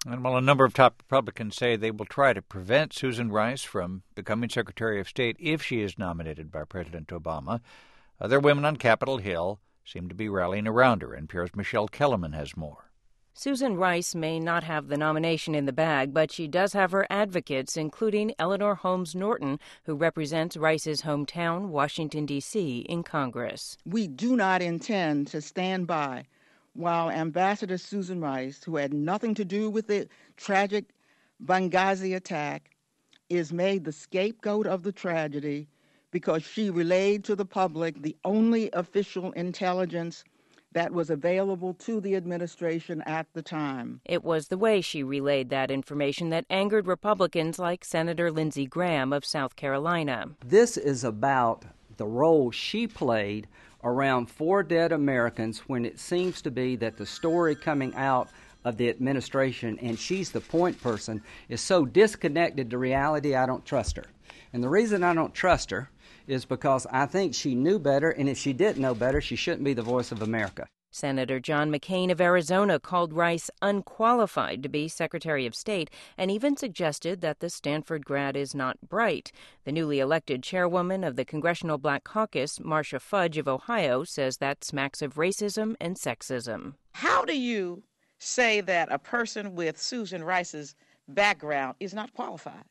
And while a number of top Republicans say they will try to prevent Susan Rice from becoming Secretary of State if she is nominated by President Obama, other women on Capitol Hill seem to be rallying around her. NPR's Michelle Kellerman has more. Susan Rice may not have the nomination in the bag, but she does have her advocates, including Eleanor Holmes Norton, who represents Rice's hometown, Washington, D.C., in Congress. We do not intend to stand by while Ambassador Susan Rice, who had nothing to do with the tragic Benghazi attack, is made the scapegoat of the tragedy because she relayed to the public the only official intelligence that was available to the administration at the time. It was the way she relayed that information that angered Republicans like Senator Lindsey Graham of South Carolina. This is about the role she played around 4 dead Americans when it seems to be that the story coming out of the administration, and she's the point person, is so disconnected to reality. I don't trust her. And the reason I don't trust her is because I think she knew better, and if she didn't know better, she shouldn't be the voice of America. Senator John McCain of Arizona called Rice unqualified to be Secretary of State and even suggested that the Stanford grad is not bright. The newly elected chairwoman of the Congressional Black Caucus, Marcia Fudge of Ohio, says that smacks of racism and sexism. How do you say that a person with Susan Rice's background is not qualified?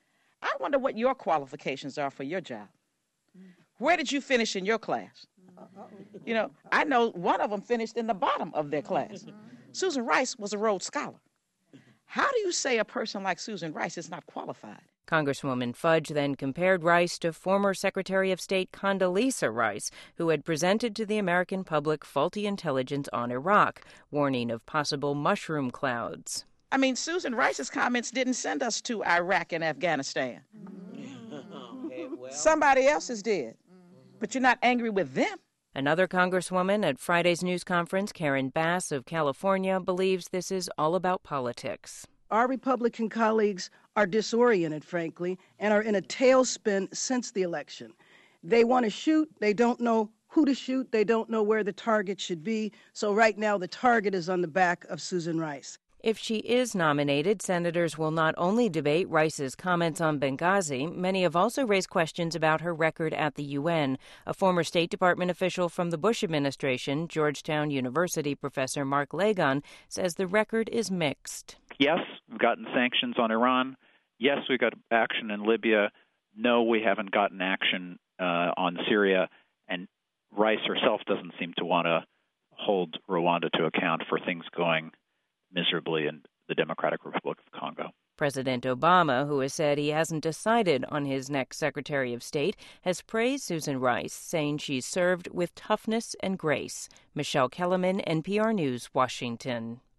I wonder what your qualifications are for your job. Where did you finish in your class? You know, I know one of them finished in the bottom of their class. Susan Rice was a Rhodes Scholar. How do you say a person like Susan Rice is not qualified? Congresswoman Fudge then compared Rice to former Secretary of State Condoleezza Rice, who had presented to the American public faulty intelligence on Iraq, warning of possible mushroom clouds. I mean, Susan Rice's comments didn't send us to Iraq and Afghanistan. Somebody else's did. But you're not angry with them. Another congresswoman at Friday's news conference, Karen Bass of California, believes this is all about politics. Our Republican colleagues are disoriented, frankly, and are in a tailspin since the election. They want to shoot. They don't know who to shoot. They don't know where the target should be. So right now the target is on the back of Susan Rice. If she is nominated, senators will not only debate Rice's comments on Benghazi, many have also raised questions about her record at the UN. A former State Department official from the Bush administration, Georgetown University professor Mark Lagon, says the record is mixed. Yes, we've gotten sanctions on Iran. Yes, we got action in Libya. No, we haven't gotten action on Syria. And Rice herself doesn't seem to want to hold Rwanda to account for things going miserably in the Democratic Republic of Congo. President Obama, who has said he hasn't decided on his next Secretary of State, has praised Susan Rice, saying she's served with toughness and grace. Michelle Kellerman, NPR News, Washington.